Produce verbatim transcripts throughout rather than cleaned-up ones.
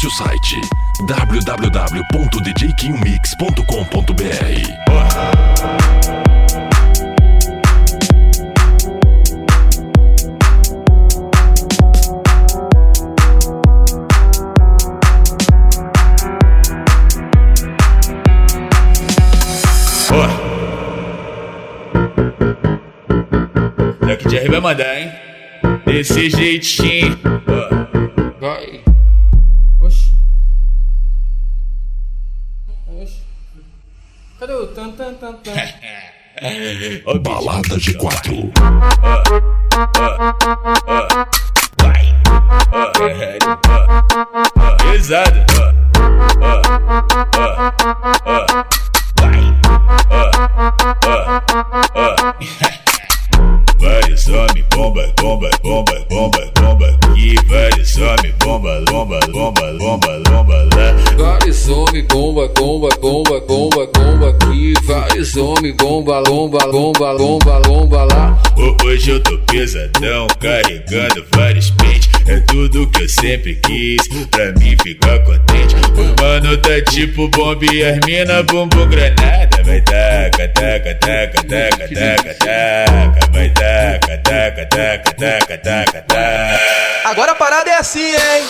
Acesse o site w w w ponto d j quinho mix ponto com ponto b r. Daqui de R vai mandar, hein? Desse jeitinho. Oh. Vai. Oxi. Oxi. Cadê o tan tan tan tan? Oh, Balada G quatro. Oh, oh, oh. Vai. Oh, é, oh, oh. Pesado. Oh, oh, oh, oh. Vai. Oh, oh, oh. Vários homens, bomba, bomba, bomba, bomba, bomba aqui. Vários homens, bomba, bomba, bomba, bomba, bomba lá. Vários homens, bomba, bomba, bomba, bomba, bomba aqui. Vários homens, bomba, bomba, bomba, bomba, bomba lá. Hoje eu tô pesadão, carregando vários pentes. É tudo que eu sempre quis, pra mim ficar contente. O mano tá tipo bomba e as mina bumbum granada. Vai taca, taca, taca, taca, taca, taca. Vai taca, taca, taca, taca, taca, taca. Agora a parada é assim, hein?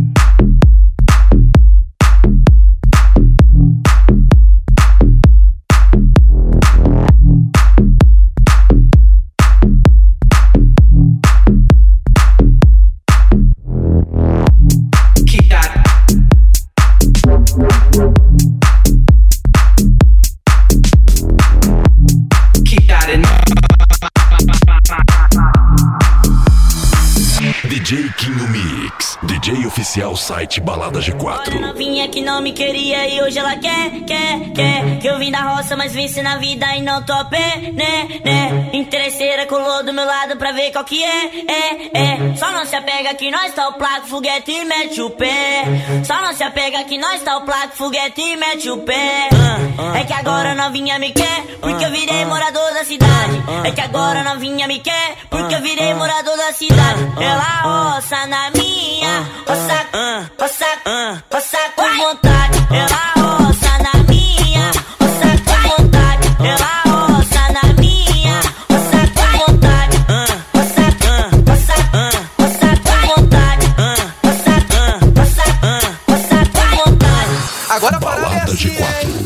D J Quinho Mix, D J oficial site Balada G quatro. Olha, novinha que não me queria e hoje ela quer, quer, quer. Que eu vim da roça, mas venci na vida e não tô a pé, né, né. Interesseira colou do meu lado pra ver qual que é, é, é. Só não se apega que nós tá o placo, foguete e mete o pé. Só não se apega que nós tá o placo, foguete e mete o pé. É que agora novinha me quer, porque eu virei morador da cidade. É que agora novinha me quer, porque eu virei morador da cidade. Ela roça na minha, roça, roça, roça com vontade. Ela roça na minha, roça com vontade. Ela roça na minha, roça com vontade. Roça, roça, roça com vontade. Roça, roça, roça com vontade. Agora a parada é Balada assim, G hein? quatro.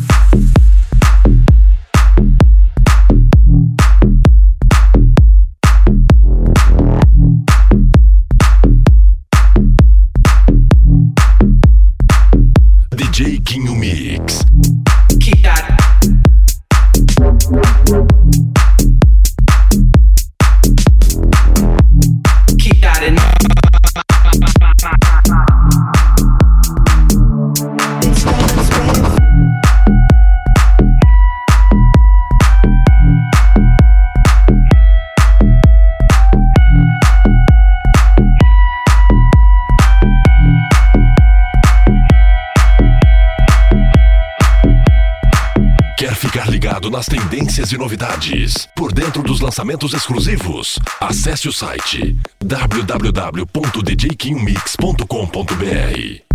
D J Quinho Mix. Keep that. Keep that in. Quer ficar ligado nas tendências e novidades? Por dentro dos lançamentos exclusivos? Acesse o site w w w ponto d j quinho mix ponto com ponto b r.